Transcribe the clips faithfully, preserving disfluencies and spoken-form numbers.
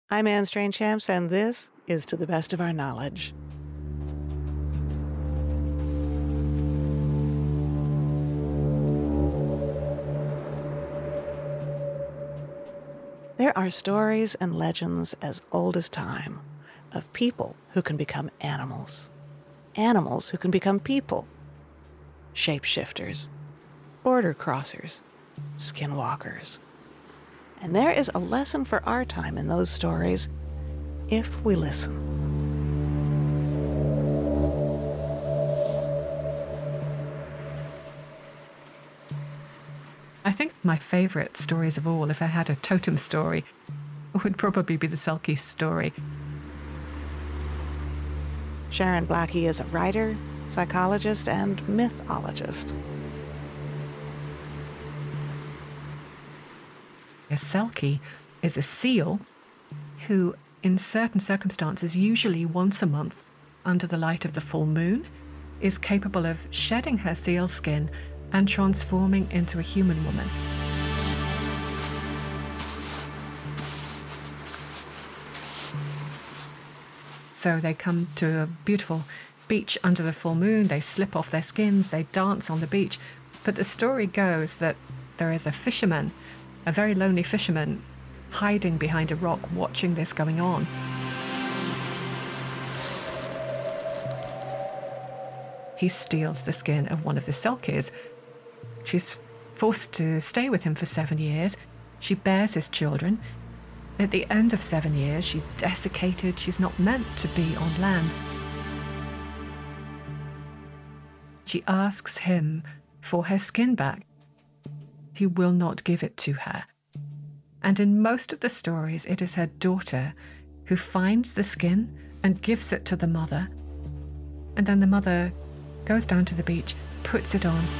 I'm Anne Strainchamps, and this is To the Best of Our Knowledge. There are stories and legends as old as time of people who can become animals, animals who can become people, shapeshifters, border crossers, skinwalkers. And there is a lesson for our time in those stories if we listen. I think my favourite stories of all, if I had a totem story, would probably be the Selkie story. Sharon Blackie is a writer, psychologist, and mythologist. A Selkie is a seal who, in certain circumstances, usually once a month, under the light of the full moon, is capable of shedding her seal skin and transforming into a human woman. So they come to a beautiful beach under the full moon, they slip off their skins, they dance on the beach. But the story goes that there is a fisherman, a very lonely fisherman, hiding behind a rock watching this going on. He steals the skin of one of the Selkies. She's forced to stay with him for seven years. She bears his children. At the end of seven years, she's desiccated. She's not meant to be on land. She asks him for her skin back. He will not give it to her. And in most of the stories, it is her daughter who finds the skin and gives it to the mother. And then the mother goes down to the beach, puts it on,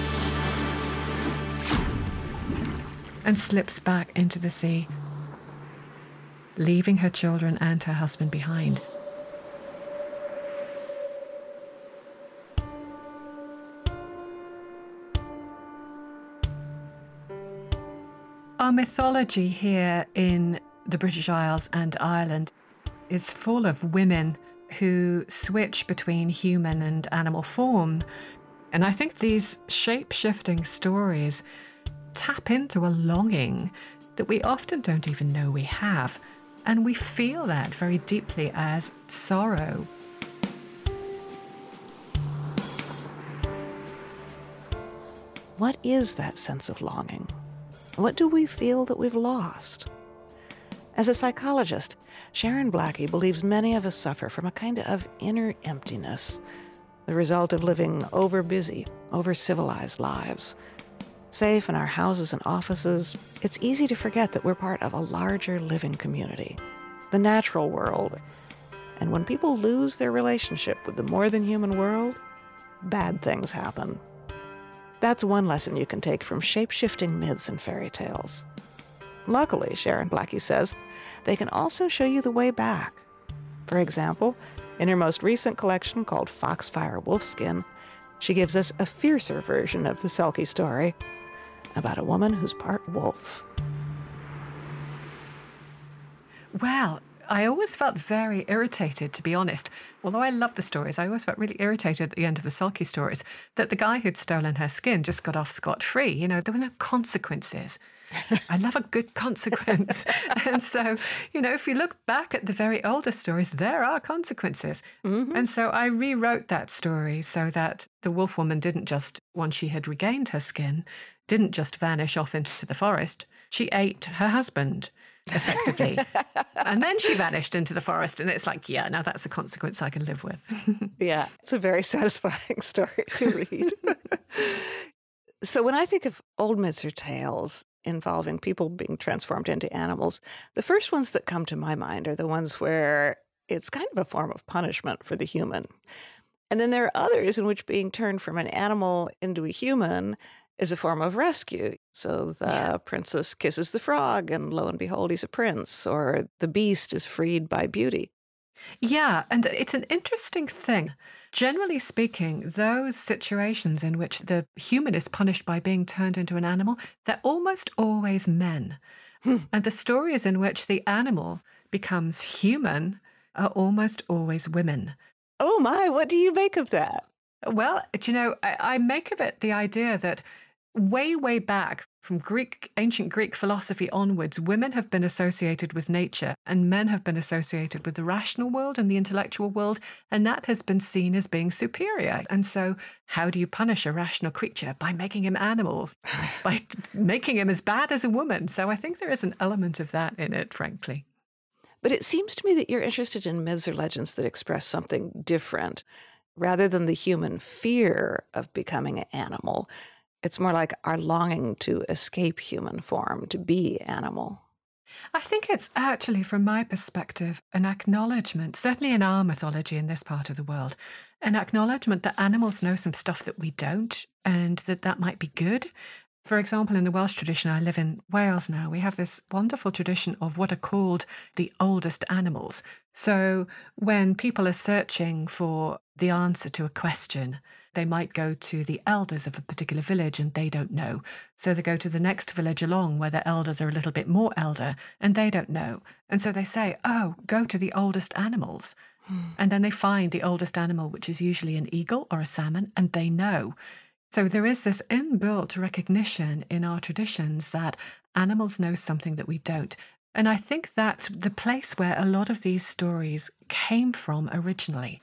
and slips back into the sea, leaving her children and her husband behind. Our mythology here in the British Isles and Ireland is full of women who switch between human and animal form. And I think these shape-shifting stories tap into a longing that we often don't even know we have. And we feel that very deeply as sorrow. What is that sense of longing? What do we feel that we've lost? As a psychologist, Sharon Blackie believes many of us suffer from a kind of inner emptiness, the result of living over-busy, over-civilized lives. Safe in our houses and offices, it's easy to forget that we're part of a larger living community, the natural world. And when people lose their relationship with the more-than-human world, bad things happen. That's one lesson you can take from shape-shifting myths and fairy tales. Luckily, Sharon Blackie says, they can also show you the way back. For example, in her most recent collection called Foxfire Wolfskin, she gives us a fiercer version of the Selkie story about a woman who's part wolf. Well, I always felt very irritated, to be honest. Although I love the stories, I always felt really irritated at the end of the Selkie stories that the guy who'd stolen her skin just got off scot-free. You know, there were no consequences. I love a good consequence. And so, you know, if you look back at the very older stories, there are consequences. Mm-hmm. And so I rewrote that story so that the wolf woman didn't just, once she had regained her skin, didn't just vanish off into the forest. She ate her husband, effectively. And then she vanished into the forest. And it's like, yeah, now that's a consequence I can live with. Yeah, it's a very satisfying story to read. So when I think of old myths or tales involving people being transformed into animals, the first ones that come to my mind are the ones where it's kind of a form of punishment for the human. And then there are others in which being turned from an animal into a human is a form of rescue. So the yeah. princess kisses the frog, and lo and behold, he's a prince, or the beast is freed by beauty. Yeah, and it's an interesting thing. Generally speaking, those situations in which the human is punished by being turned into an animal, they're almost always men. Hmm. And the stories in which the animal becomes human are almost always women. Oh my, what do you make of that? Well, do you know, I, I make of it the idea that way, way back from Greek, ancient Greek philosophy onwards, women have been associated with nature and men have been associated with the rational world and the intellectual world, and that has been seen as being superior. And so, how do you punish a rational creature? By making him animal, by making him as bad as a woman. So, I think there is an element of that in it, frankly. But it seems to me that you're interested in myths or legends that express something different. Rather than the human fear of becoming an animal, it's more like our longing to escape human form, to be animal. I think it's actually, from my perspective, an acknowledgement, certainly in our mythology in this part of the world, an acknowledgement that animals know some stuff that we don't, and that that might be good. For example, in the Welsh tradition, I live in Wales now, we have this wonderful tradition of what are called the oldest animals. So when people are searching for the answer to a question, they might go to the elders of a particular village and they don't know. So they go to the next village along where the elders are a little bit more elder and they don't know. And so they say, oh, go to the oldest animals. And then they find the oldest animal, which is usually an eagle or a salmon, and they know. So there is this inbuilt recognition in our traditions that animals know something that we don't. And I think that's the place where a lot of these stories came from originally.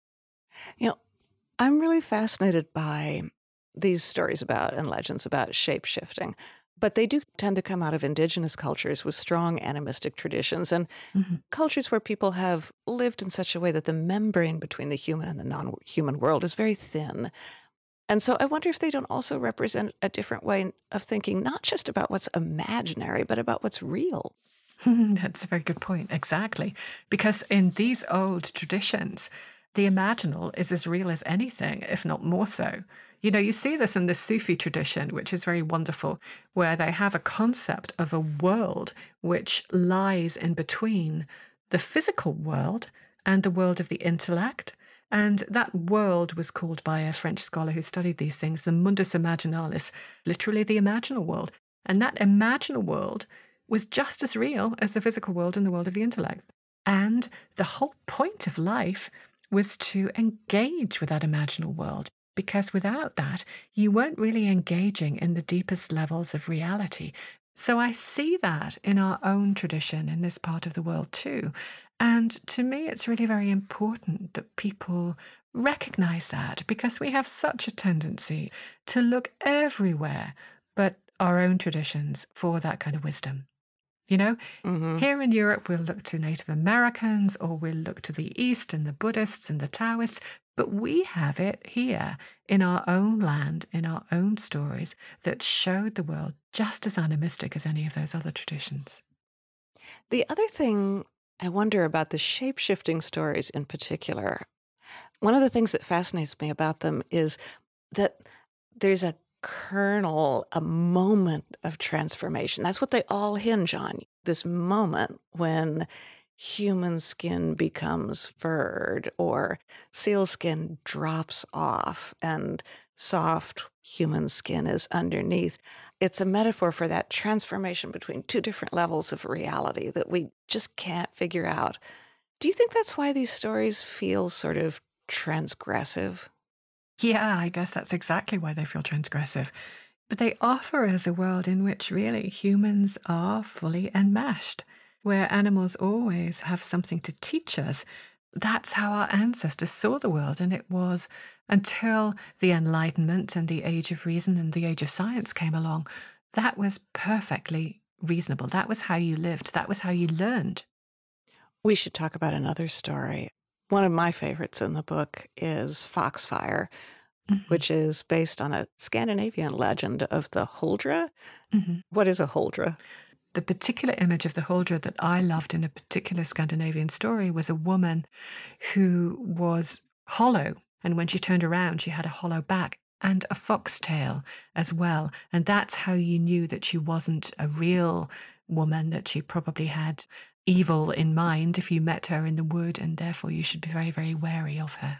You know, I'm really fascinated by these stories about and legends about shape-shifting, but they do tend to come out of indigenous cultures with strong animistic traditions and Mm-hmm. cultures where people have lived in such a way that the membrane between the human and the non-human world is very thin. And so I wonder if they don't also represent a different way of thinking, not just about what's imaginary, but about what's real. That's a very good point. Exactly. Because in these old traditions, the imaginal is as real as anything, if not more so. You know, you see this in the Sufi tradition, which is very wonderful, where they have a concept of a world which lies in between the physical world and the world of the intellect. And that world was called by a French scholar who studied these things the mundus imaginalis, literally the imaginal world. And that imaginal world was just as real as the physical world and the world of the intellect. And the whole point of life was to engage with that imaginal world, because without that, you weren't really engaging in the deepest levels of reality. So I see that in our own tradition in this part of the world too. And to me, it's really very important that people recognize that, because we have such a tendency to look everywhere but our own traditions for that kind of wisdom. You know, Hmm. here in Europe, we'll look to Native Americans or we'll look to the East and the Buddhists and the Taoists, but we have it here in our own land, in our own stories that showed the world just as animistic as any of those other traditions. The other thing I wonder about the shape-shifting stories in particular, one of the things that fascinates me about them is that there's a kernel, a moment of transformation. That's what they all hinge on. This moment when human skin becomes furred or seal skin drops off and soft human skin is underneath. It's a metaphor for that transformation between two different levels of reality that we just can't figure out. Do you think that's why these stories feel sort of transgressive? Yeah, I guess that's exactly why they feel transgressive. But they offer us a world in which really humans are fully enmeshed, where animals always have something to teach us. That's how our ancestors saw the world, and it was until the Enlightenment and the Age of Reason and the Age of Science came along, that was perfectly reasonable. That was how you lived. That was how you learned. We should talk about another story. One of my favorites in the book is Foxfire, Mhm, which is based on a Scandinavian legend of the Huldra. mhm. What is a Huldra? The particular image of the Huldra that I loved in a particular Scandinavian story was a woman who was hollow. And when she turned around, she had a hollow back and a foxtail as well. And that's how you knew that she wasn't a real woman, that she probably had evil in mind if you met her in the wood. And therefore, you should be very, very wary of her.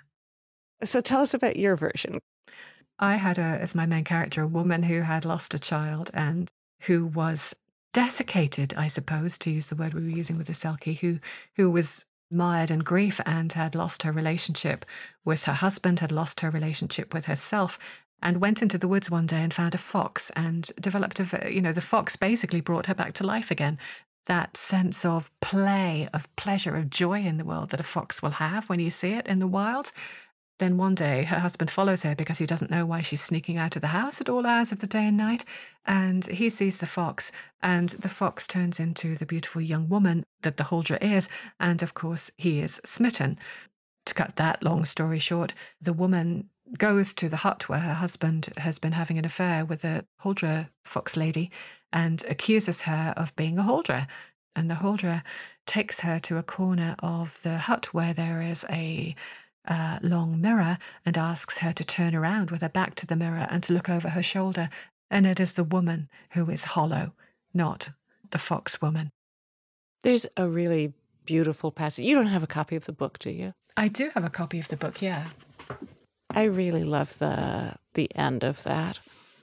So tell us about your version. I had a, as my main character, a woman who had lost a child and who was desiccated, I suppose, to use the word we were using with the Selkie, who who was mired in grief and had lost her relationship with her husband, had lost her relationship with herself, and went into the woods one day and found a fox and developed a, you know, the fox basically brought her back to life again. That sense of play, of pleasure, of joy in the world that a fox will have when you see it in the wild. Then one day her husband follows her because he doesn't know why she's sneaking out of the house at all hours of the day and night. And he sees the fox, and the fox turns into the beautiful young woman that the Huldra is. And of course, he is smitten. To cut that long story short, the woman goes to the hut where her husband has been having an affair with a Huldra fox lady and accuses her of being a Huldra. And the Huldra takes her to a corner of the hut where there is a uh, long mirror and asks her to turn around with her back to the mirror and to look over her shoulder. And it is the woman who is hollow, not the fox woman. There's a really beautiful passage. You don't have a copy of the book, do you? I do have a copy of the book, yeah. I really love the the end of that.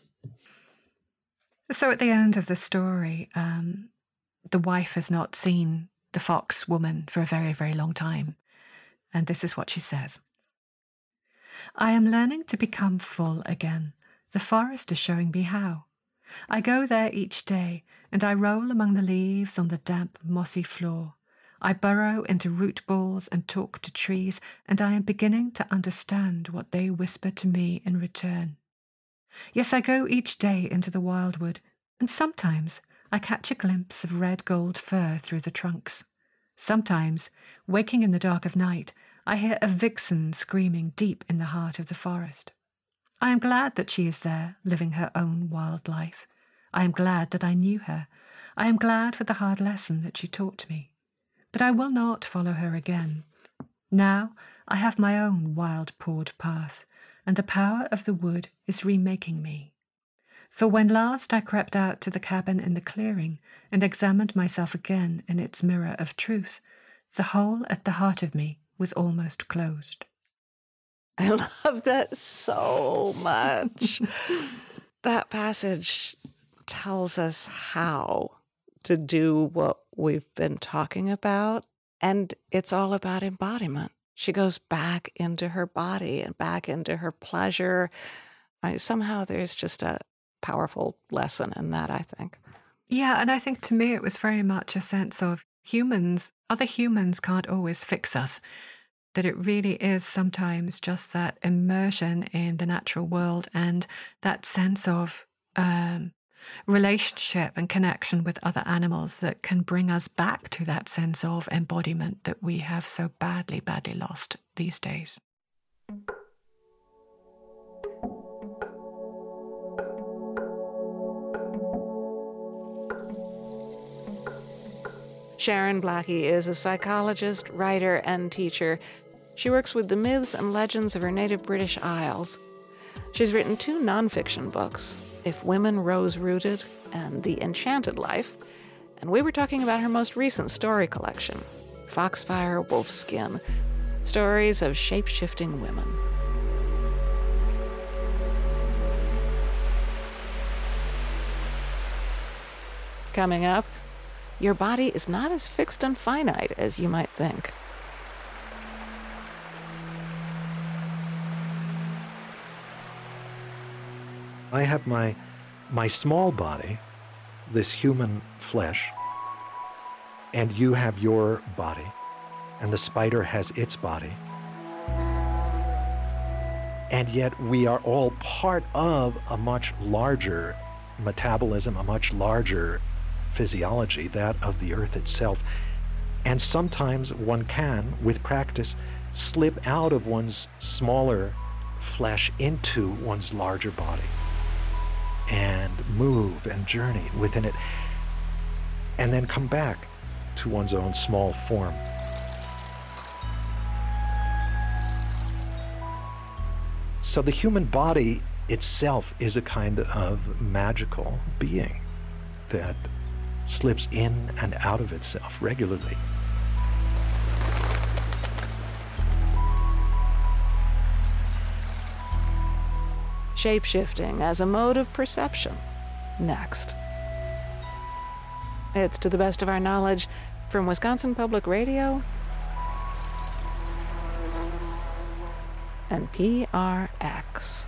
So at the end of the story, um, the wife has not seen the fox woman for a very, very long time. And this is what she says. I am learning to become full again. The forest is showing me how. I go there each day, and I roll among the leaves on the damp, mossy floor. I burrow into root balls and talk to trees, and I am beginning to understand what they whisper to me in return. Yes, I go each day into the wildwood, and sometimes I catch a glimpse of red gold fur through the trunks. Sometimes, waking in the dark of night, I hear a vixen screaming deep in the heart of the forest. I am glad that she is there, living her own wild life. I am glad that I knew her. I am glad for the hard lesson that she taught me. But I will not follow her again. Now I have my own wild-pawed path, and the power of the wood is remaking me. For when last I crept out to the cabin in the clearing and examined myself again in its mirror of truth, the hole at the heart of me was almost closed. I love that so much. That passage tells us how to do what we've been talking about, and it's all about embodiment. She goes back into her body and back into her pleasure. I, somehow there's just a powerful lesson in that, I think. Yeah, and I think to me it was very much a sense of humans, other humans can't always fix us. That it really is sometimes just that immersion in the natural world and that sense of um, relationship and connection with other animals that can bring us back to that sense of embodiment that we have so badly, badly lost these days. Sharon Blackie is a psychologist, writer, and teacher. She works with the myths and legends of her native British Isles. She's written two nonfiction books, If Women Rose Rooted and The Enchanted Life, and we were talking about her most recent story collection, Foxfire Wolfskin, Stories of Shape-Shifting Women. Coming up, your body is not as fixed and finite as you might think. I have my, my small body, this human flesh, and you have your body, and the spider has its body. And yet we are all part of a much larger metabolism, a much larger physiology, that of the earth itself. And sometimes one can, with practice, slip out of one's smaller flesh into one's larger body and move and journey within it, and then come back to one's own small form. So the human body itself is a kind of magical being that slips in and out of itself regularly. Shape-shifting as a mode of perception. Next. It's To the Best of Our Knowledge from Wisconsin Public Radio and P R X.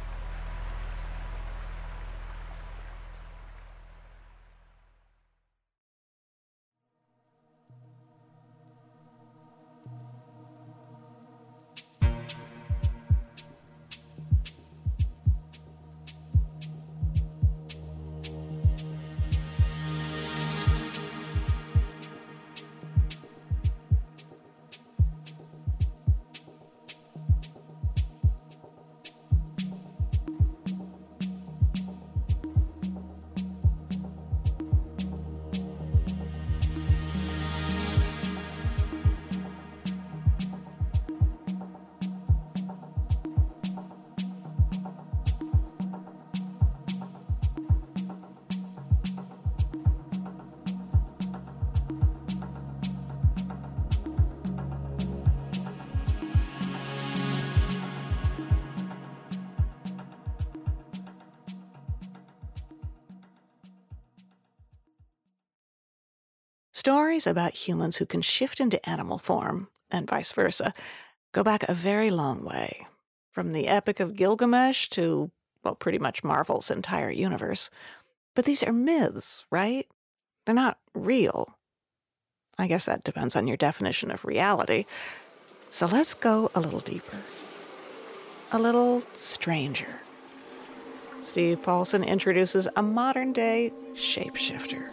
Stories about humans who can shift into animal form, and vice versa, go back a very long way. From the Epic of Gilgamesh to, well, pretty much Marvel's entire universe. But these are myths, right? They're not real. I guess that depends on your definition of reality. So let's go a little deeper. A little stranger. Steve Paulson introduces a modern-day shapeshifter.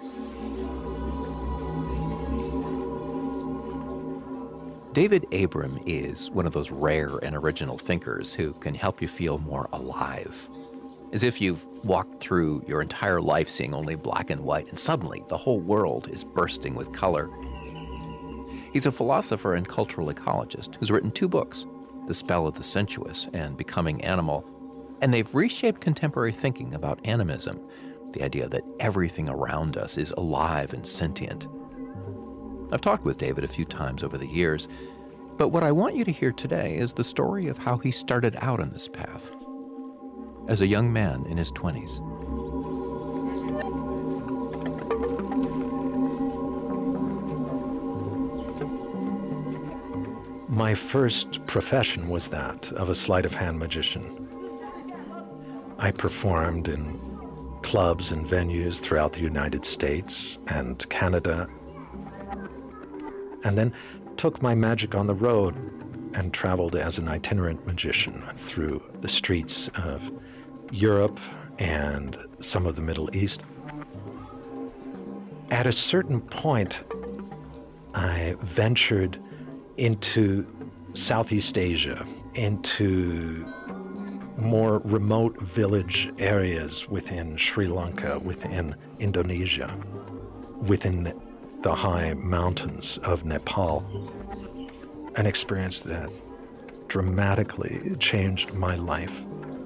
David Abram is one of those rare and original thinkers who can help you feel more alive. As if you've walked through your entire life seeing only black and white, and suddenly the whole world is bursting with color. He's a philosopher and cultural ecologist who's written two books, The Spell of the Sensuous and Becoming Animal, and they've reshaped contemporary thinking about animism, the idea that everything around us is alive and sentient. I've talked with David a few times over the years, but what I want you to hear today is the story of how he started out on this path as a young man in his twenties. My first profession was that of a sleight of hand magician. I performed in clubs and venues throughout the United States and Canada, and then took my magic on the road and traveled as an itinerant magician through the streets of Europe and some of the Middle East. At a certain point, I ventured into Southeast Asia, into more remote village areas within Sri Lanka, within Indonesia, within the high mountains of Nepal, an experience that dramatically changed my life.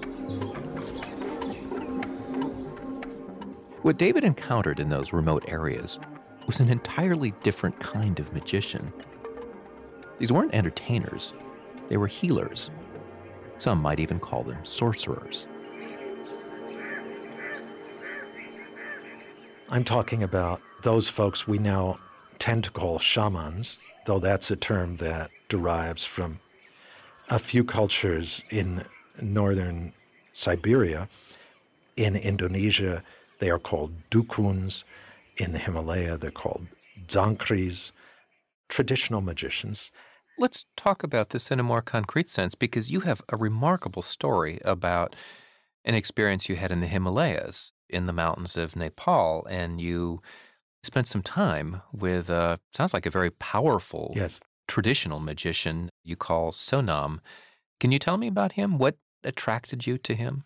What David encountered in those remote areas was an entirely different kind of magician. These weren't entertainers, they were healers. Some might even call them sorcerers. I'm talking about those folks we now tend to call shamans, though that's a term that derives from a few cultures in northern Siberia. In Indonesia, they are called dukuns. In the Himalaya, they're called dzangkris, traditional magicians. Let's talk about this in a more concrete sense, because you have a remarkable story about an experience you had in the Himalayas, in the mountains of Nepal, and you spent some time with, uh, sounds like a very powerful Yes. traditional magician you call Sonam. Can you tell me about him? What attracted you to him?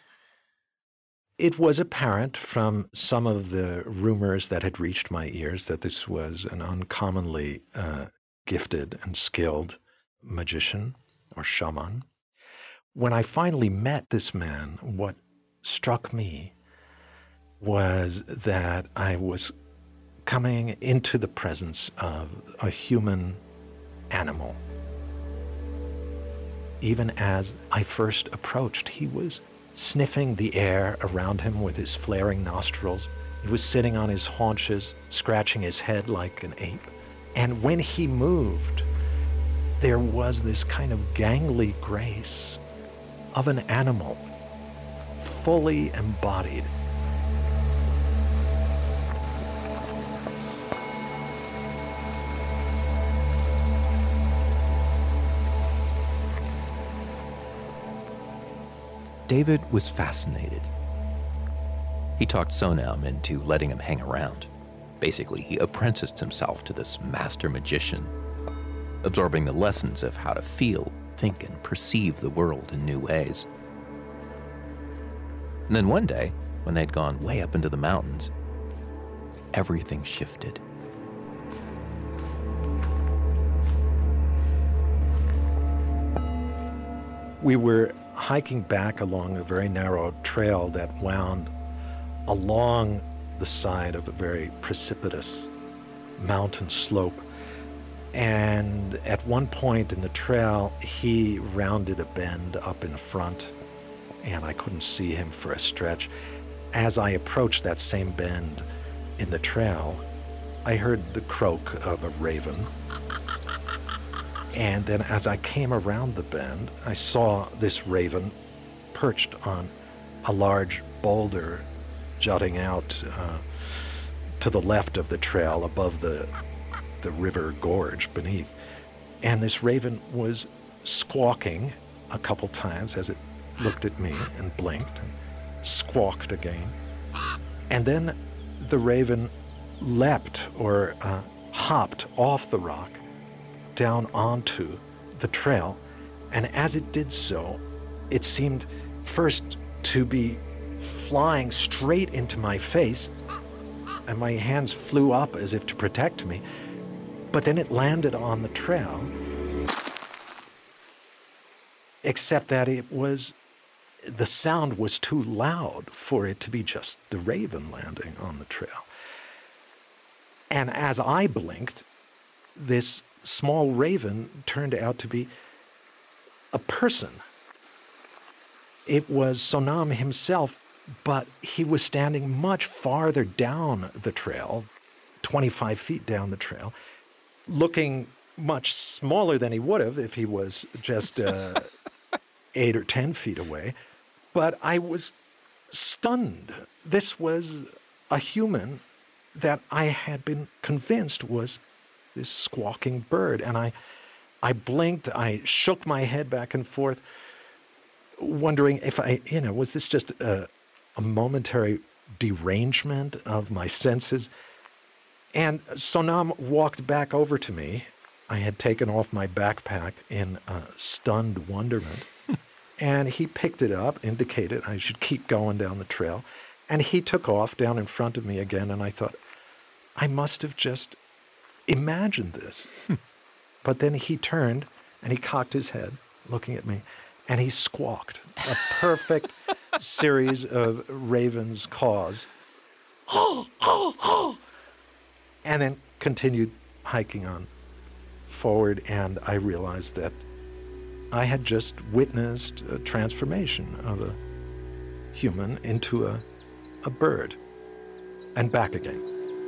It was apparent from some of the rumors that had reached my ears that this was an uncommonly uh, gifted and skilled magician or shaman. When I finally met this man, what struck me was that I was coming into the presence of a human animal. Even as I first approached, he was sniffing the air around him with his flaring nostrils. He was sitting on his haunches, scratching his head like an ape. And when he moved, there was this kind of gangly grace of an animal, fully embodied. David was fascinated. He talked Sonam into letting him hang around. Basically, he apprenticed himself to this master magician, absorbing the lessons of how to feel, think, and perceive the world in new ways. And then one day, when they'd gone way up into the mountains, everything shifted. We were hiking back along a very narrow trail that wound along the side of a very precipitous mountain slope. And at one point in the trail, he rounded a bend up in front, and I couldn't see him for a stretch. As I approached that same bend in the trail, I heard the croak of a raven. And then as I came around the bend, I saw this raven perched on a large boulder jutting out uh, to the left of the trail above the, the river gorge beneath. And this raven was squawking a couple times as it looked at me and blinked and squawked again. And then the raven leapt or uh, hopped off the rock down onto the trail, and as it did so, it seemed first to be flying straight into my face, and my hands flew up as if to protect me, but then it landed on the trail, except that it was, the sound was too loud for it to be just the raven landing on the trail. And as I blinked, this small raven turned out to be a person. It was Sonam himself, but he was standing much farther down the trail, twenty-five feet down the trail, looking much smaller than he would have if he was just uh, eight or ten feet away. But I was stunned. This was a human that I had been convinced was this squawking bird. And I, I blinked, I shook my head back and forth, wondering if I, you know, was this just a, a momentary derangement of my senses? And Sonam walked back over to me. I had taken off my backpack in uh, stunned wonderment. And he picked it up, indicated I should keep going down the trail. And he took off down in front of me again. And I thought, I must have just imagined this. But then he turned and he cocked his head, looking at me, and he squawked a perfect series of raven's caws. And then continued hiking on forward, and I realized that I had just witnessed a transformation of a human into a, a bird, and back again.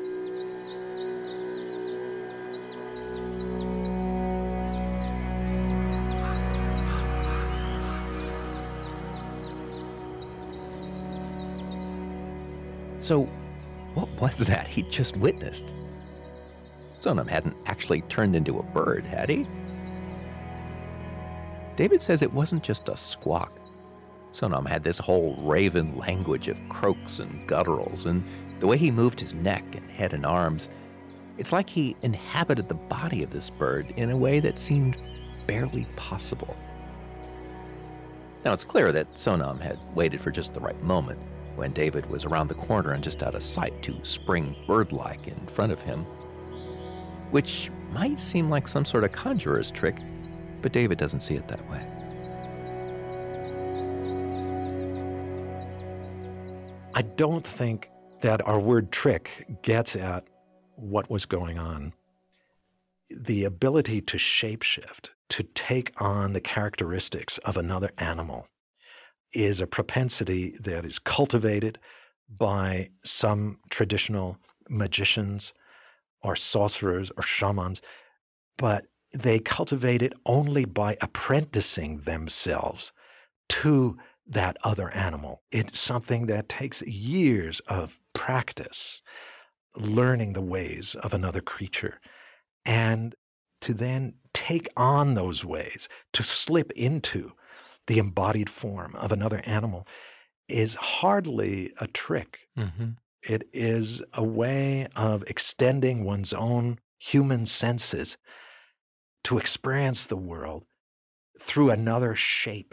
So, what was that he just witnessed? Sonam hadn't actually turned into a bird, had he? David says it wasn't just a squawk. Sonam had this whole raven language of croaks and gutturals, and the way he moved his neck and head and arms, it's like he inhabited the body of this bird in a way that seemed barely possible. Now, it's clear that Sonam had waited for just the right moment, when David was around the corner and just out of sight to spring bird-like in front of him, which might seem like some sort of conjurer's trick, but David doesn't see it that way. I don't think that our word trick gets at what was going on. The ability to shapeshift, to take on the characteristics of another animal, is a propensity that is cultivated by some traditional magicians or sorcerers or shamans, but they cultivate it only by apprenticing themselves to that other animal. It's something that takes years of practice, learning the ways of another creature, and to then take on those ways, to slip into the embodied form of another animal is hardly a trick. Mm-hmm. It is a way of extending one's own human senses to experience the world through another shape,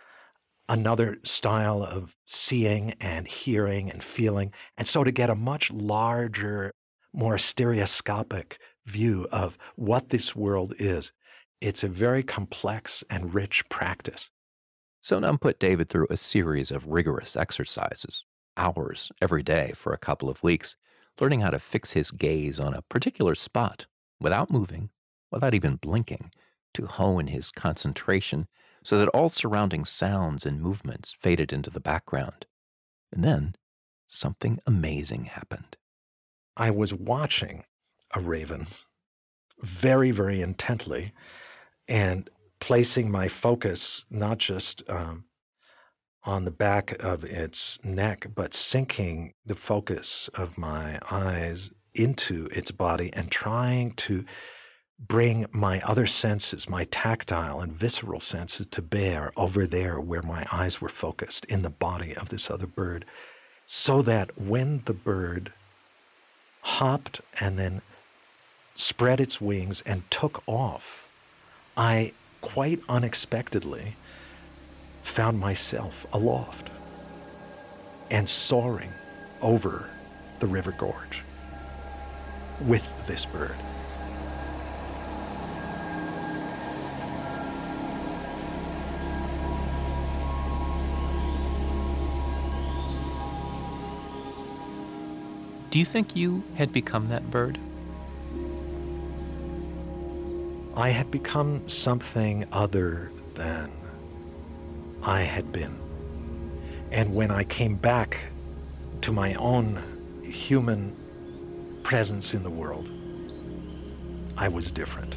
another style of seeing and hearing and feeling, and so to get a much larger, more stereoscopic view of what this world is. It's a very complex and rich practice. Sonam put David through a series of rigorous exercises, hours every day for a couple of weeks, learning how to fix his gaze on a particular spot without moving, without even blinking, to hone his concentration so that all surrounding sounds and movements faded into the background. And then something amazing happened. I was watching a raven very, very intently and placing my focus not just um, on the back of its neck, but sinking the focus of my eyes into its body and trying to bring my other senses, my tactile and visceral senses, to bear over there where my eyes were focused in the body of this other bird, so that when the bird hopped and then spread its wings and took off, I quite unexpectedly found myself aloft and soaring over the river gorge with this bird. Do you think you had become that bird? I had become something other than I had been. And when I came back to my own human presence in the world, I was different.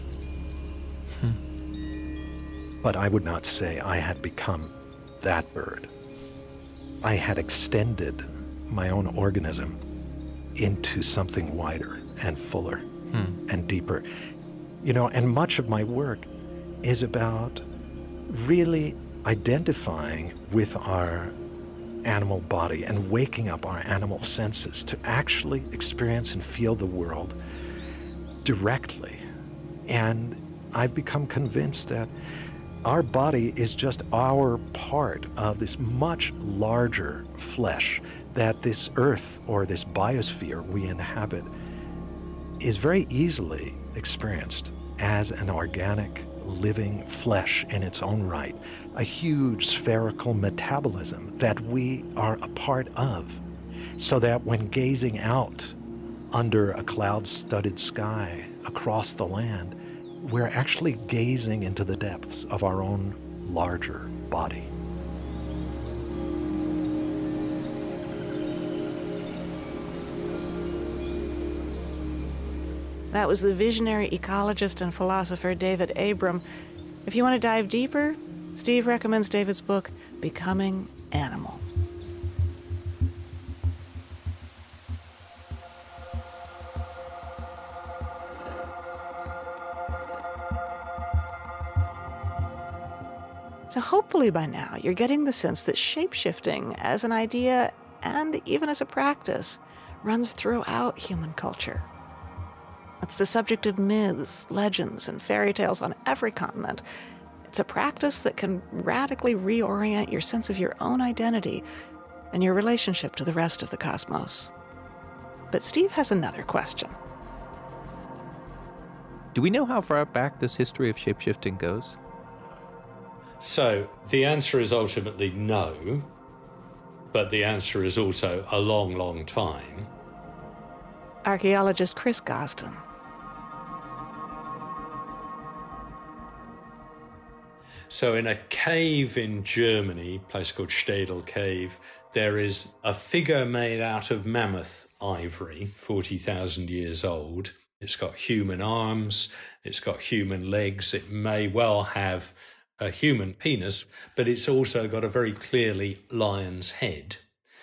Hmm. But I would not say I had become that bird. I had extended my own organism into something wider and fuller hmm. and deeper. You know, and much of my work is about really identifying with our animal body and waking up our animal senses to actually experience and feel the world directly. And I've become convinced that our body is just our part of this much larger flesh, that this earth or this biosphere we inhabit is very easily experienced as an organic, living flesh in its own right, a huge spherical metabolism that we are a part of, so that when gazing out under a cloud-studded sky across the land, we're actually gazing into the depths of our own larger body. That was the visionary ecologist and philosopher David Abram. If you want to dive deeper, Steve recommends David's book, Becoming Animal. So hopefully by now you're getting the sense that shape-shifting as an idea and even as a practice runs throughout human culture. It's the subject of myths, legends, and fairy tales on every continent. It's a practice that can radically reorient your sense of your own identity and your relationship to the rest of the cosmos. But Steve has another question. Do we know how far back this history of shapeshifting goes? So the answer is ultimately no, but the answer is also a long, long time. Archaeologist Chris Gosden. So in a cave in Germany, a place called Städel Cave, there is a figure made out of mammoth ivory, forty thousand years old. It's got human arms, it's got human legs, it may well have a human penis, but it's also got a very clearly lion's head.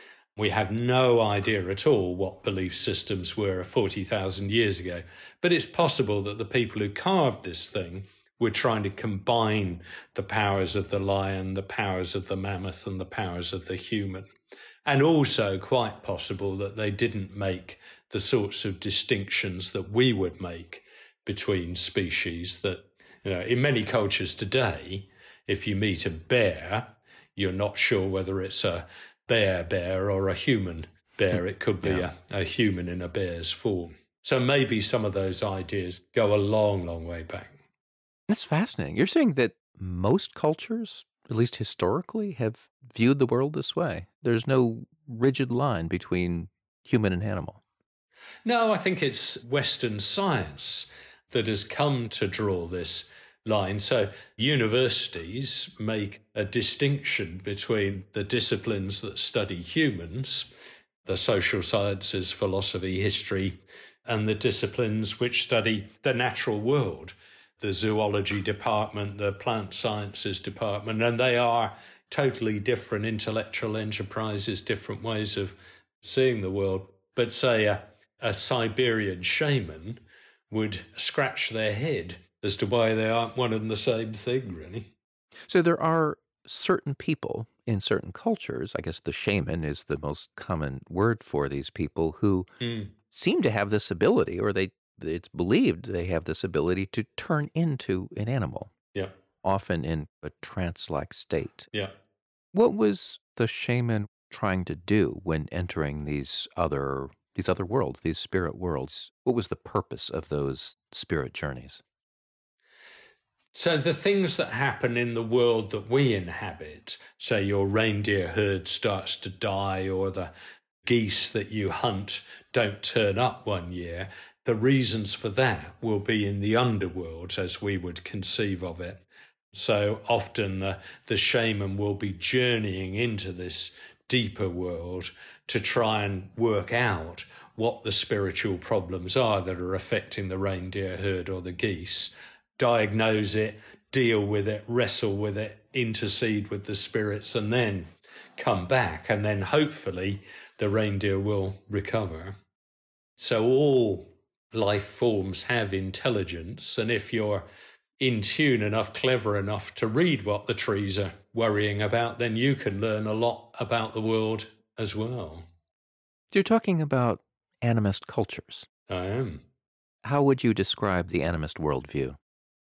We have no idea at all what belief systems were forty thousand years ago, but it's possible that the people who carved this thing were trying to combine the powers of the lion, the powers of the mammoth, and the powers of the human. And also quite possible that they didn't make the sorts of distinctions that we would make between species that, you know, in many cultures today, if you meet a bear, you're not sure whether it's a bear bear or a human bear. It could be yeah. a, a human in a bear's form. So maybe some of those ideas go a long, long way back. That's fascinating. You're saying that most cultures, at least historically, have viewed the world this way. There's no rigid line between human and animal. No, I think it's Western science that has come to draw this line. So universities make a distinction between the disciplines that study humans, the social sciences, philosophy, history, and the disciplines which study the natural world, the zoology department, the plant sciences department, and they are totally different intellectual enterprises, different ways of seeing the world. But say a, a Siberian shaman would scratch their head as to why they aren't one and the same thing, really. So there are certain people in certain cultures, I guess the shaman is the most common word for these people, who mm. seem to have this ability, or they it's believed they have this ability to turn into an animal. Yeah. Often in a trance-like state. Yeah. What was the shaman trying to do when entering these other these other worlds, these spirit worlds? What was the purpose of those spirit journeys? So the things that happen in the world that we inhabit, say your reindeer herd starts to die or the geese that you hunt don't turn up one year, the reasons for that will be in the underworld as we would conceive of it. So often the, the shaman will be journeying into this deeper world to try and work out what the spiritual problems are that are affecting the reindeer herd or the geese, diagnose it, deal with it, wrestle with it, intercede with the spirits, and then come back, and then hopefully the reindeer will recover. So all life forms have intelligence, and if you're in tune enough, clever enough to read what the trees are worrying about, then you can learn a lot about the world as well. You're talking about animist cultures. I am. How would you describe the animist worldview?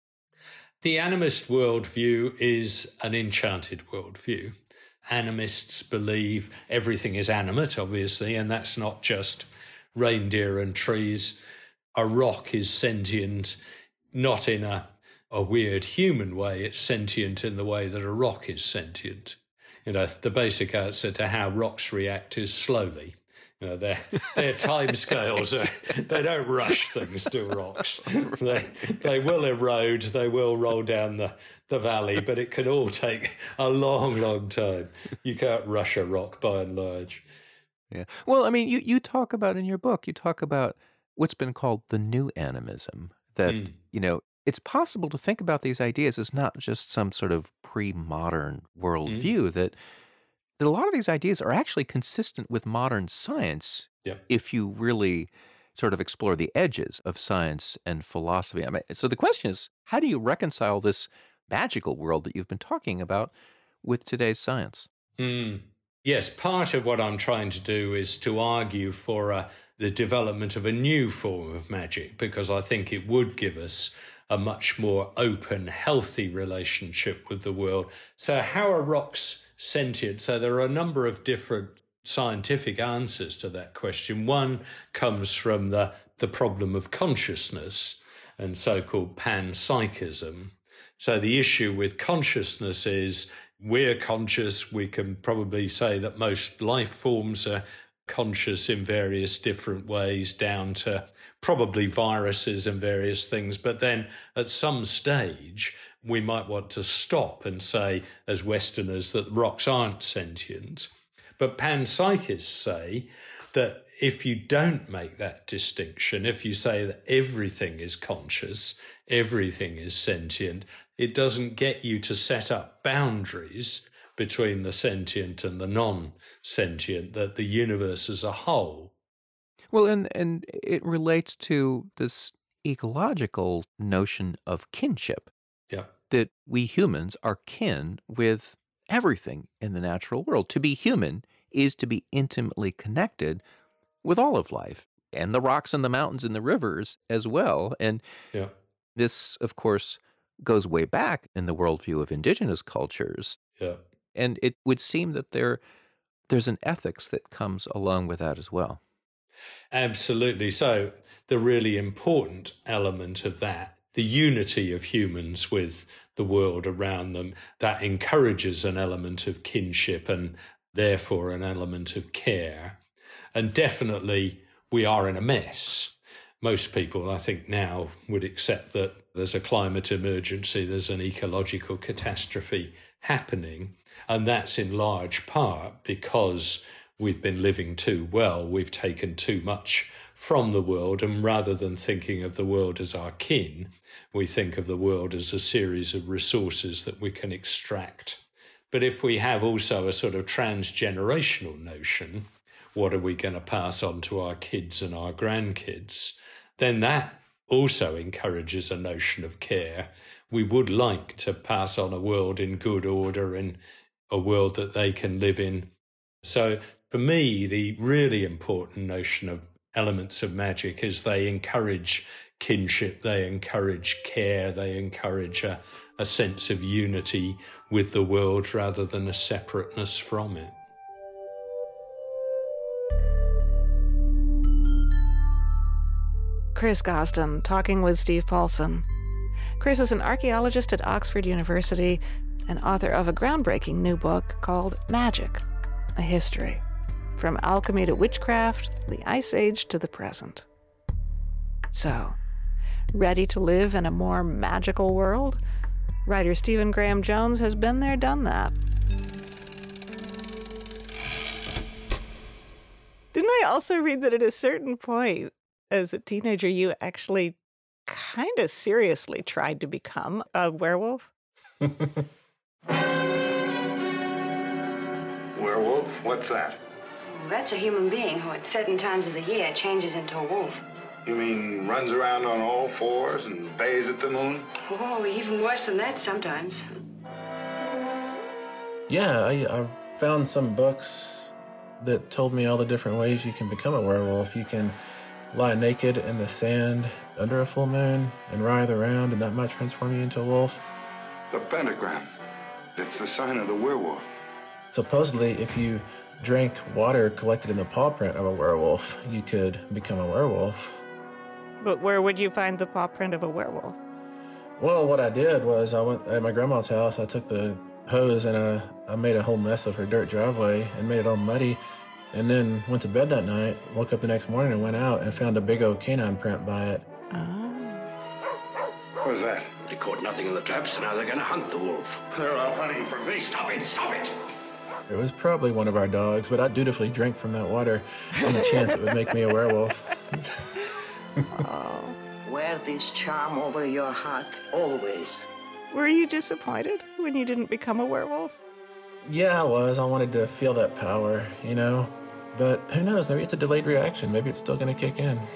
The animist worldview is an enchanted worldview. Animists believe everything is animate, obviously, and that's not just reindeer and trees. A rock is sentient, not in a, a weird human way. It's sentient in the way that a rock is sentient. You know, the basic answer to how rocks react is slowly. You know, their their time scales are, they don't rush things to rocks. They they will erode, they will roll down the, the valley, but it can all take a long, long time. You can't rush a rock by and large. Yeah. Well, I mean, you, you talk about in your book, you talk about what's been called the new animism, that, mm. you know, it's possible to think about these ideas as not just some sort of pre-modern worldview, mm. that that a lot of these ideas are actually consistent with modern science yeah. if you really sort of explore the edges of science and philosophy. I mean, so the question is, how do you reconcile this magical world that you've been talking about with today's science? Mm. Yes, part of what I'm trying to do is to argue for uh, the development of a new form of magic, because I think it would give us a much more open, healthy relationship with the world. So how are rocks sentient? So there are a number of different scientific answers to that question. One comes from the, the problem of consciousness and so-called panpsychism. So the issue with consciousness is we're conscious. We can probably say that most life forms are conscious in various different ways, down to probably viruses and various things. But then at some stage, we might want to stop and say, as Westerners, that rocks aren't sentient. But panpsychists say that if you don't make that distinction, if you say that everything is conscious, everything is sentient, it doesn't get you to set up boundaries between the sentient and the non-sentient, that the universe as a whole. Well, and, and it relates to this ecological notion of kinship. Yeah. That we humans are kin with everything in the natural world. To be human is to be intimately connected with all of life, and the rocks and the mountains and the rivers as well. And yeah. this, of course, goes way back in the worldview of indigenous cultures. Yeah. And it would seem that there there's an ethics that comes along with that as well. Absolutely. So the really important element of that, the unity of humans with the world around them, that encourages an element of kinship and therefore an element of care. And definitely we are in a mess. Most people, I think, now would accept that there's a climate emergency, there's an ecological catastrophe happening. And that's in large part because we've been living too well. We've taken too much from the world. And rather than thinking of the world as our kin, we think of the world as a series of resources that we can extract. But if we have also a sort of transgenerational notion, what are we going to pass on to our kids and our grandkids, then that also encourages a notion of care. We would like to pass on a world in good order, in a world that they can live in. So for me, the really important notion of elements of magic is they encourage kinship, they encourage care, they encourage a, a sense of unity with the world rather than a separateness from it. Chris Gosden talking with Steve Paulson. Chris is an archaeologist at Oxford University and author of a groundbreaking new book called Magic, A History. From alchemy to witchcraft, the Ice Age to the present. So, ready to live in a more magical world? Writer Stephen Graham Jones has been there, done that. Didn't I also read that at a certain point, as a teenager, you actually kind of seriously tried to become a werewolf? Werewolf? What's that? That's a human being who at certain times of the year changes into a wolf. You mean runs around on all fours and bays at the moon? Oh, even worse than that sometimes. Yeah, I, I found some books that told me all the different ways you can become a werewolf. You can lie naked in the sand under a full moon and writhe around, and that might transform you into a wolf. The pentagram. It's the sign of the werewolf. Supposedly, if you drank water collected in the paw print of a werewolf, you could become a werewolf. But where would you find the paw print of a werewolf? Well, what I did was I went at my grandma's house, I took the hose and I, I made a whole mess of her dirt driveway and made it all muddy, and then went to bed that night, woke up the next morning and went out and found a big old canine print by it. Oh. What was that? They caught nothing in the traps, and now they're going to hunt the wolf. They're out hunting for me. Stop it, stop it! It was probably one of our dogs, but I dutifully drank from that water on the chance it would make me a werewolf. Oh. Wear this charm over your heart always. Were you disappointed when you didn't become a werewolf? Yeah, I was. I wanted to feel that power, you know? But who knows? Maybe it's a delayed reaction. Maybe it's still going to kick in.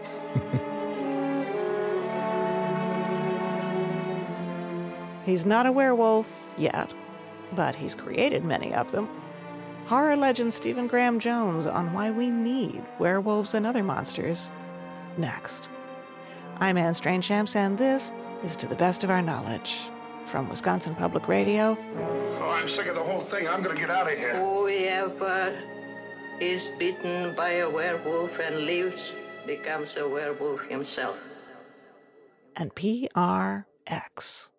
He's not a werewolf yet, but he's created many of them. Horror legend Stephen Graham Jones on why we need werewolves and other monsters. Next. I'm Anne Strangeshamps, and this is To the Best of Our Knowledge. From Wisconsin Public Radio. Oh, I'm sick of the whole thing. I'm going to get out of here. Whoever is bitten by a werewolf and lives becomes a werewolf himself. And P R X.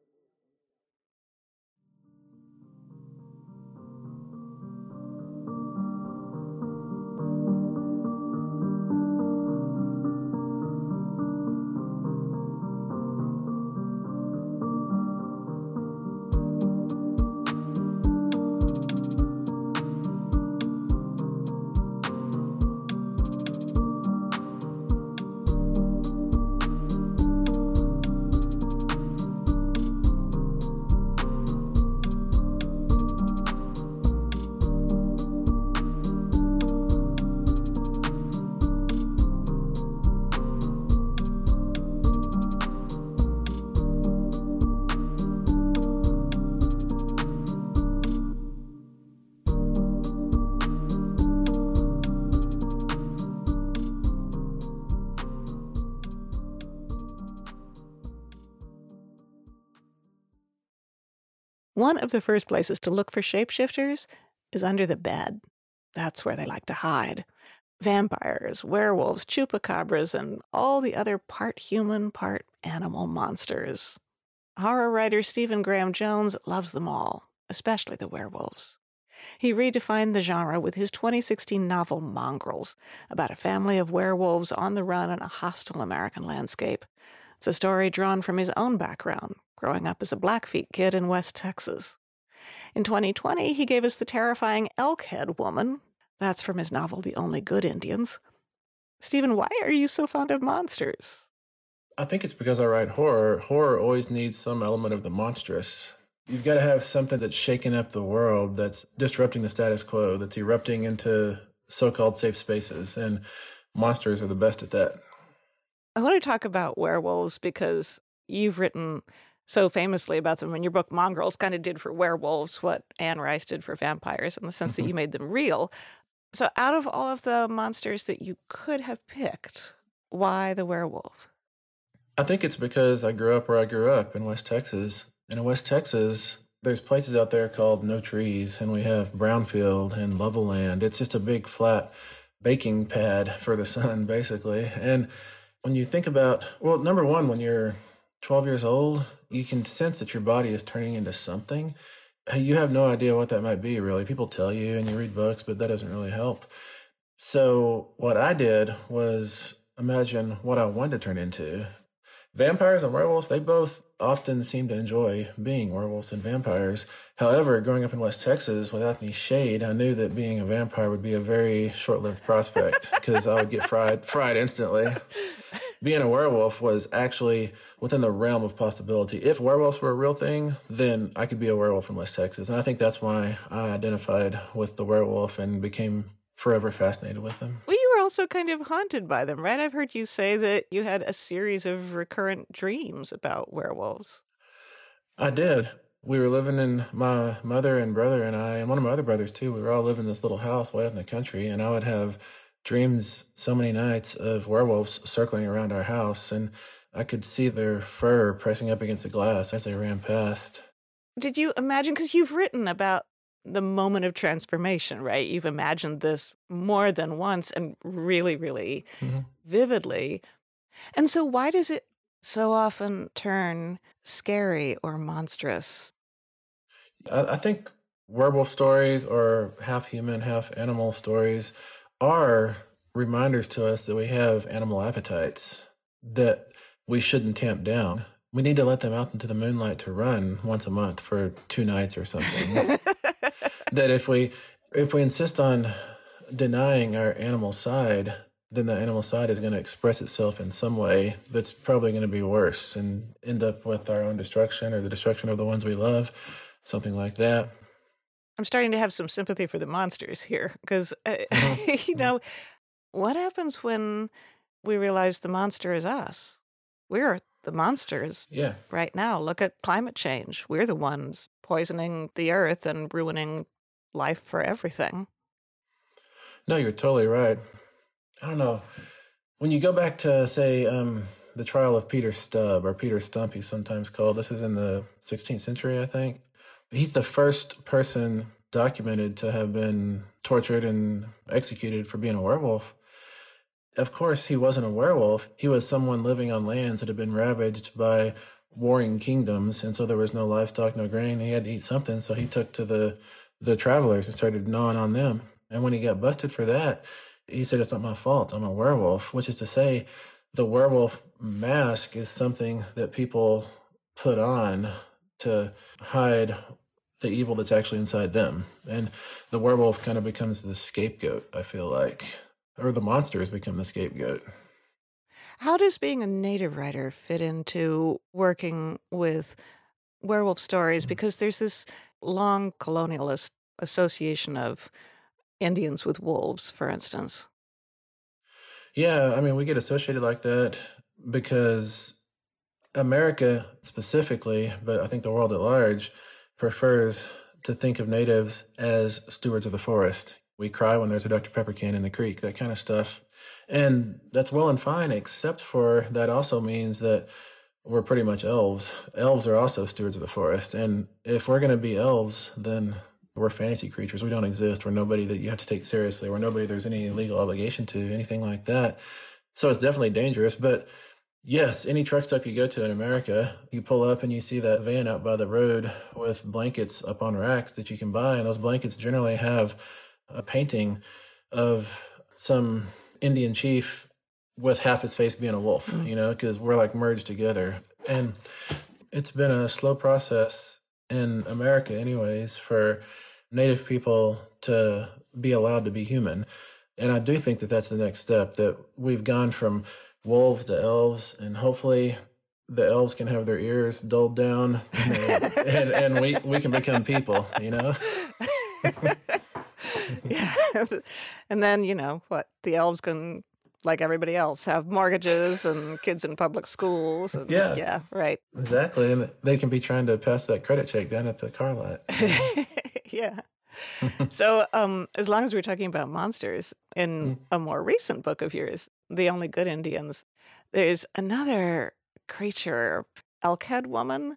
One of the first places to look for shapeshifters is under the bed. That's where they like to hide. Vampires, werewolves, chupacabras, and all the other part human, part animal monsters. Horror writer Stephen Graham Jones loves them all, especially the werewolves. He redefined the genre with his twenty sixteen novel Mongrels, about a family of werewolves on the run in a hostile American landscape. It's a story drawn from his own background, growing up as a Blackfeet kid in West Texas. In twenty twenty, he gave us the terrifying Elkhead Woman. That's from his novel The Only Good Indians. Stephen, why are you so fond of monsters? I think it's because I write horror. Horror always needs some element of the monstrous. You've got to have something that's shaking up the world, that's disrupting the status quo, that's erupting into so-called safe spaces, and monsters are the best at that. I want to talk about werewolves because you've written so famously about them, and your book Mongrels kind of did for werewolves what Anne Rice did for vampires, in the sense that you made them real. So out of all of the monsters that you could have picked, why the werewolf? I think it's because I grew up where I grew up in West Texas. And in West Texas, there's places out there called No Trees, and we have Brownfield and Levelland. It's just a big flat baking pad for the sun, basically. And when you think about, well, number one, when you're twelve years old, you can sense that your body is turning into something. You have no idea what that might be, really. People tell you and you read books, but that doesn't really help. So what I did was imagine what I wanted to turn into. Vampires and werewolves, they both often seem to enjoy being werewolves and vampires. However, growing up in West Texas, without any shade, I knew that being a vampire would be a very short-lived prospect because I would get fried, fried instantly. Being a werewolf was actually within the realm of possibility. If werewolves were a real thing, then I could be a werewolf in West Texas. And I think that's why I identified with the werewolf and became forever fascinated with them. Well, you were also kind of haunted by them, right? I've heard you say that you had a series of recurrent dreams about werewolves. I did. We were living in, my mother and brother and I, and one of my other brothers too, we were all living in this little house way out in the country, and I would have dreams so many nights of werewolves circling around our house, and I could see their fur pressing up against the glass as they ran past. Did you imagine, because you've written about the moment of transformation, right? You've imagined this more than once and really, really mm-hmm. vividly. And so why does it so often turn scary or monstrous? I, I think werewolf stories, or half human, half animal stories, are reminders to us that we have animal appetites that we shouldn't tamp down. We need to let them out into the moonlight to run once a month for two nights or something. That if we if we insist on denying our animal side, then the animal side is going to express itself in some way that's probably going to be worse and end up with our own destruction or the destruction of the ones we love, something like that. I'm starting to have some sympathy for the monsters here because, uh, mm-hmm. you know, what happens when we realize the monster is us? We're the monsters yeah. right now. Look at climate change. We're the ones poisoning the earth and ruining life for everything. No, you're totally right. I don't know. When you go back to, say, um, the trial of Peter Stubb, or Peter Stump, he's sometimes called. This is in the sixteenth century, I think. He's the first person documented to have been tortured and executed for being a werewolf. Of course, he wasn't a werewolf. He was someone living on lands that had been ravaged by warring kingdoms, and so there was no livestock, no grain. He had to eat something, so he took to the, the travelers and started gnawing on them. And when he got busted for that, he said, "It's not my fault. I'm a werewolf," which is to say, the werewolf mask is something that people put on to hide the evil that's actually inside them. And the werewolf kind of becomes the scapegoat, I feel like. Or the monster has become the scapegoat. How does being a native writer fit into working with werewolf stories? Because there's this long colonialist association of Indians with wolves, for instance. Yeah, I mean, we get associated like that because America specifically, but I think the world at large, prefers to think of natives as stewards of the forest. We cry when there's a Doctor Pepper can in the creek, that kind of stuff. And that's well and fine, except for that also means that we're pretty much elves. Elves are also stewards of the forest. And if we're going to be elves, then we're fantasy creatures. We don't exist. We're nobody that you have to take seriously. We're nobody there's any legal obligation to, anything like that. So it's definitely dangerous. But yes, any truck stop you go to in America, you pull up and you see that van out by the road with blankets up on racks that you can buy. And those blankets generally have a painting of some Indian chief with half his face being a wolf, mm. you know, because we're like merged together. And it's been a slow process in America anyways for Native people to be allowed to be human. And I do think that that's the next step, that we've gone from wolves to elves, and hopefully the elves can have their ears dulled down and, and, and we, we can become people, you know? Yeah. And then, you know, what, the elves can, like everybody else, have mortgages and kids in public schools. And, yeah. Yeah, right. Exactly. And they can be trying to pass that credit check down at the car lot. Yeah. So um, as long as we're talking about monsters, in a more recent book of yours, The Only Good Indians, there's another creature, Elkhead Woman.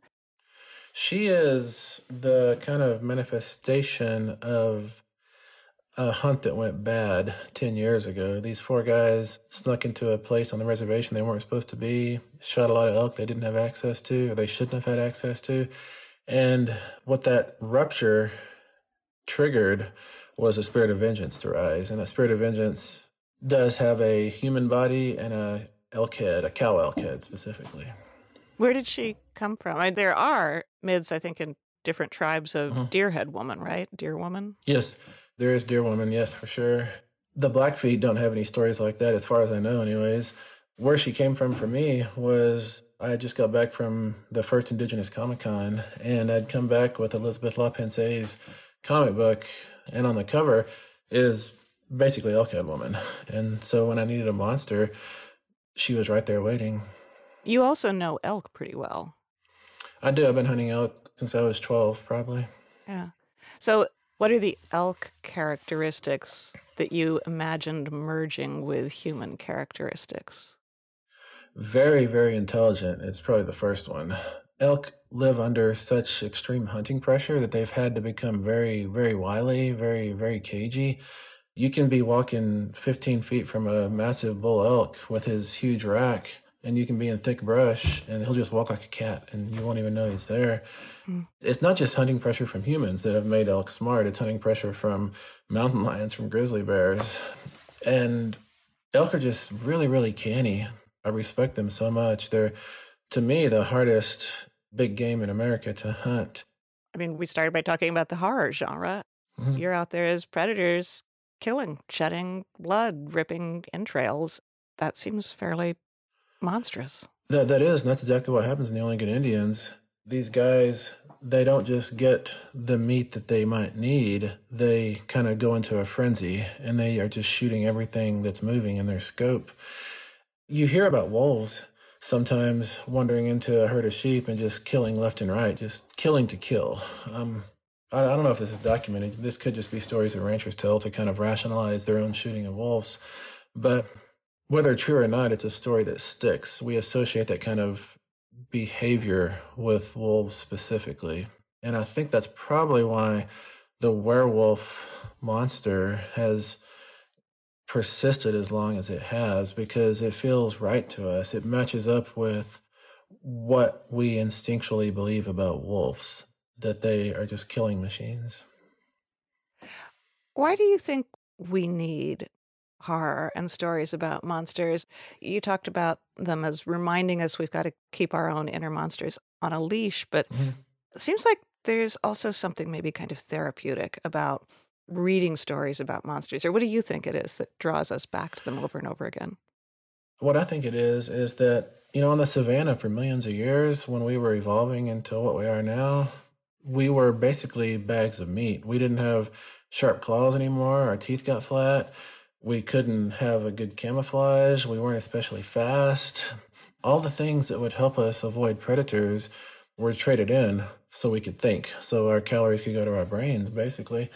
She is the kind of manifestation of a hunt that went bad ten years ago. These four guys snuck into a place on the reservation they weren't supposed to be, shot a lot of elk they didn't have access to, or they shouldn't have had access to. And what that rupture triggered was a spirit of vengeance to rise. And that spirit of vengeance does have a human body and a elk head, a cow elk head specifically. Where did she come from? I mean, there are myths, I think, in different tribes of mm-hmm. Deerhead Woman, right? Deer Woman? Yes, there is Deer Woman, yes, for sure. The Blackfeet don't have any stories like that, as far as I know anyways. Where she came from for me was I had just got back from the first Indigenous Comic-Con, and I'd come back with Elizabeth LaPensay's comic book, and on the cover is basically Elkhead Woman. And so when I needed a monster, she was right there waiting. You also know elk pretty well. I do. I've been hunting elk since I was twelve, probably. Yeah. So what are the elk characteristics that you imagined merging with human characteristics? Very, very intelligent. It's probably the first one. Elk live under such extreme hunting pressure that they've had to become very, very wily, very, very cagey. You can be walking fifteen feet from a massive bull elk with his huge rack, and you can be in thick brush, and he'll just walk like a cat, and you won't even know he's there. Mm. It's not just hunting pressure from humans that have made elk smart. It's hunting pressure from mountain lions, from grizzly bears. And elk are just really, really canny. I respect them so much. They're, to me, the hardest big game in America to hunt. I mean, we started by talking about the horror genre. Mm-hmm. You're out there as predators, killing, shedding blood, ripping entrails. That seems fairly monstrous. That That is, and that's exactly what happens in The Only Good Indians. These guys, they don't just get the meat that they might need. They kind of go into a frenzy, and they are just shooting everything that's moving in their scope. You hear about wolves sometimes wandering into a herd of sheep and just killing left and right, just killing to kill. Um, I, I don't know if this is documented. This could just be stories that ranchers tell to kind of rationalize their own shooting of wolves. But whether true or not, it's a story that sticks. We associate that kind of behavior with wolves specifically. And I think that's probably why the werewolf monster has persisted as long as it has, because it feels right to us. It matches up with what we instinctually believe about wolves, that they are just killing machines. Why do you think we need horror and stories about monsters? You talked about them as reminding us we've got to keep our own inner monsters on a leash, but mm-hmm. it seems like there's also something maybe kind of therapeutic about reading stories about monsters. Or what do you think it is that draws us back to them over and over again? What I think it is, is that, you know, on the savannah for millions of years, when we were evolving into what we are now, we were basically bags of meat. We didn't have sharp claws anymore. Our teeth got flat. We couldn't have a good camouflage. We weren't especially fast. All the things that would help us avoid predators were traded in so we could think, so our calories could go to our brains, basically.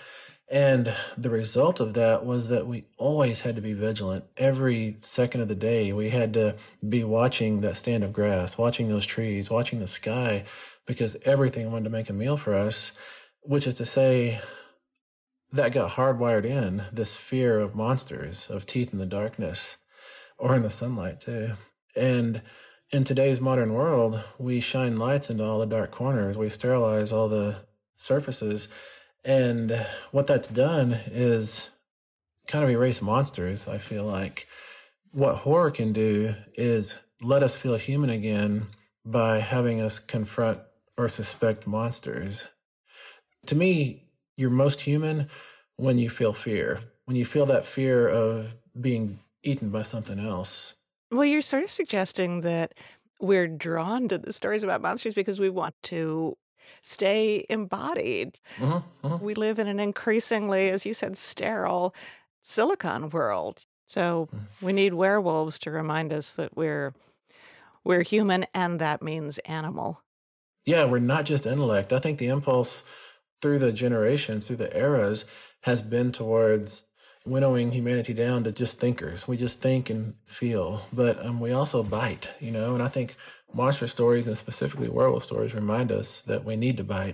And the result of that was that we always had to be vigilant. Every second of the day, we had to be watching that stand of grass, watching those trees, watching the sky, because everything wanted to make a meal for us, which is to say, that got hardwired in, this fear of monsters, of teeth in the darkness, or in the sunlight too. And in today's modern world, we shine lights into all the dark corners. We sterilize all the surfaces. And what that's done is kind of erase monsters, I feel like. What horror can do is let us feel human again by having us confront or suspect monsters. To me, you're most human when you feel fear, when you feel that fear of being eaten by something else. Well, you're sort of suggesting that we're drawn to the stories about monsters because we want to stay embodied. Mm-hmm, mm-hmm. We live in an increasingly, as you said, sterile silicon world. So mm-hmm. we need werewolves to remind us that we're we're human, and that means animal. Yeah, we're not just intellect. I think the impulse through the generations, through the eras, has been towards winnowing humanity down to just thinkers. We just think and feel, but um, we also bite, you know, and I think monster stories, and specifically werewolf stories, remind us that we need to bite.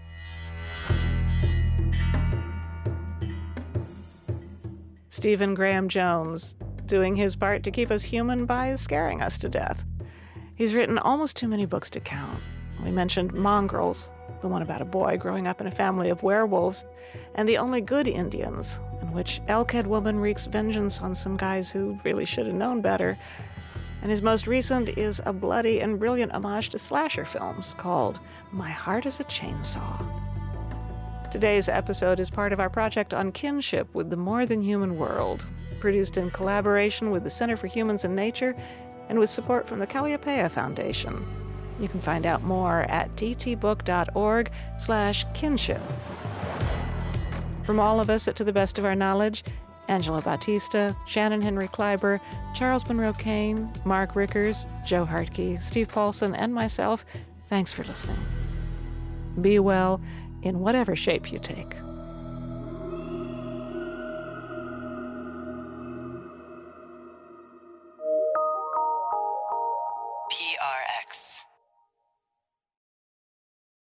Stephen Graham Jones, doing his part to keep us human by scaring us to death. He's written almost too many books to count. We mentioned Mongrels, the one about a boy growing up in a family of werewolves, and The Only Good Indians, in which Elkhead Woman wreaks vengeance on some guys who really should have known better. And his most recent is a bloody and brilliant homage to slasher films called My Heart is a Chainsaw. Today's episode is part of our project on kinship with the more than human world, produced in collaboration with the Center for Humans and Nature and with support from the Calliopeia Foundation. You can find out more at ttbook.org slash kinship. From all of us at To the Best of Our Knowledge, Angela Bautista, Shannon Henry Kleiber, Charles Monroe Kane, Mark Rickers, Joe Hartke, Steve Paulson, and myself, thanks for listening. Be well in whatever shape you take.